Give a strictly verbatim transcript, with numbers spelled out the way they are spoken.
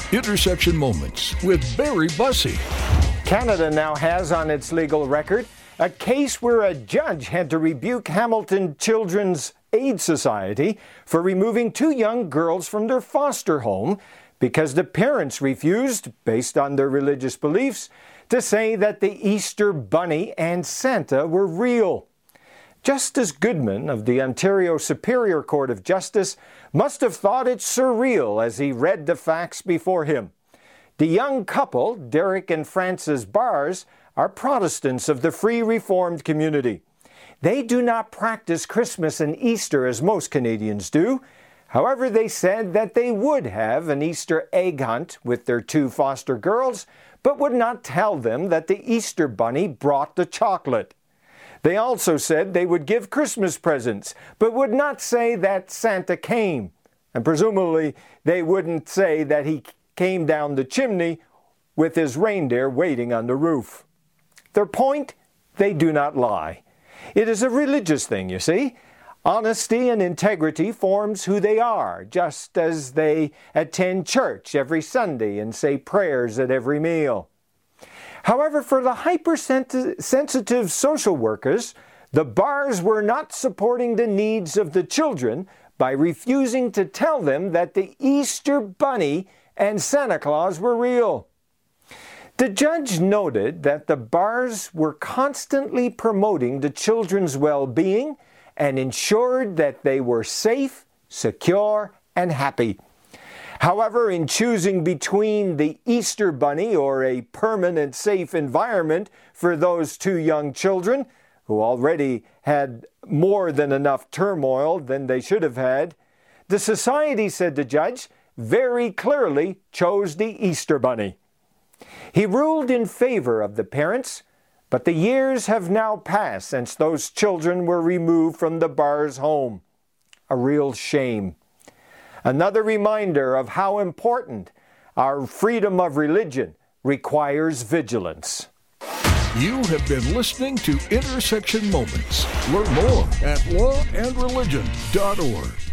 Intersection Moments with Barry Bussey. Canada now has on its legal record a case where a judge had to rebuke Hamilton Children's Aid Society for removing two young girls from their foster home because the parents refused, based on their religious beliefs, to say that the Easter Bunny and Santa were real. Justice Goodman of the Ontario Superior Court of Justice must have thought it surreal as he read the facts before him. The young couple, Derek and Frances Bars, are Protestants of the Free Reformed community. They do not practice Christmas and Easter as most Canadians do. However, they said that they would have an Easter egg hunt with their two foster girls, but would not tell them that the Easter Bunny brought the chocolate. They also said they would give Christmas presents, but would not say that Santa came. And presumably, they wouldn't say that he came down the chimney with his reindeer waiting on the roof. Their point? They do not lie. It is a religious thing, you see. Honesty and integrity forms who they are, just as they attend church every Sunday and say prayers at every meal. However, for the hypersensitive social workers, the Bars were not supporting the needs of the children by refusing to tell them that the Easter Bunny and Santa Claus were real. The judge noted that the Bars were constantly promoting the children's well-being and ensured that they were safe, secure, and happy. However, in choosing between the Easter Bunny or a permanent safe environment for those two young children, who already had more than enough turmoil than they should have had, the society, said the judge, very clearly chose the Easter Bunny. He ruled in favor of the parents, but the years have now passed since those children were removed from the Bars' home. A real shame. Another reminder of how important our freedom of religion requires vigilance. You have been listening to Intersection Moments. Learn more at law and religion dot org.